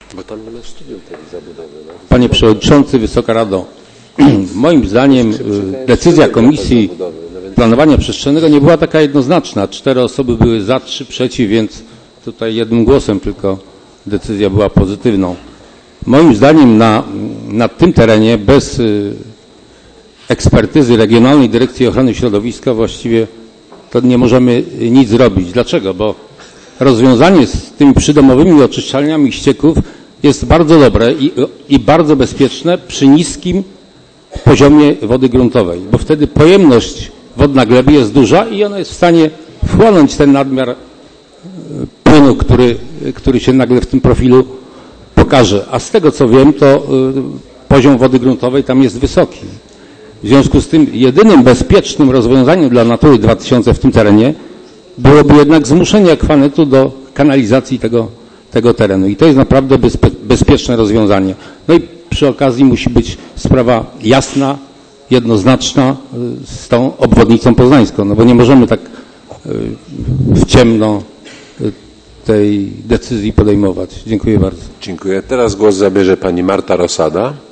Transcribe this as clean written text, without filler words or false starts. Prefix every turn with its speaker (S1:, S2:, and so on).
S1: Bo tam nie ma studium tej zabudowy. No.
S2: Panie Przewodniczący, Wysoka Rado, moim zdaniem decyzja Komisji Planowania Przestrzennego nie była taka jednoznaczna. 4 osoby były za, 3 przeciw, więc tutaj jednym głosem tylko decyzja była pozytywną. Moim zdaniem na tym terenie bez ekspertyzy Regionalnej Dyrekcji Ochrony Środowiska właściwie to nie możemy nic zrobić. Dlaczego? Bo rozwiązanie z tymi przydomowymi oczyszczalniami ścieków jest bardzo dobre i bardzo bezpieczne przy niskim poziomie wody gruntowej, bo wtedy pojemność wodna gleby jest duża i ona jest w stanie wchłonąć ten nadmiar płynu, który się nagle w tym profilu pokaże. A z tego co wiem, to poziom wody gruntowej tam jest wysoki. W związku z tym jedynym bezpiecznym rozwiązaniem dla Natury 2000 w tym terenie byłoby jednak zmuszenie akwanetu do kanalizacji tego terenu. I to jest naprawdę bezpieczne rozwiązanie. No i przy okazji musi być sprawa jasna, jednoznaczna z tą obwodnicą poznańską, no bo nie możemy tak w ciemno tej decyzji podejmować. Dziękuję bardzo.
S1: Dziękuję. Teraz głos zabierze pani Marta Rosada.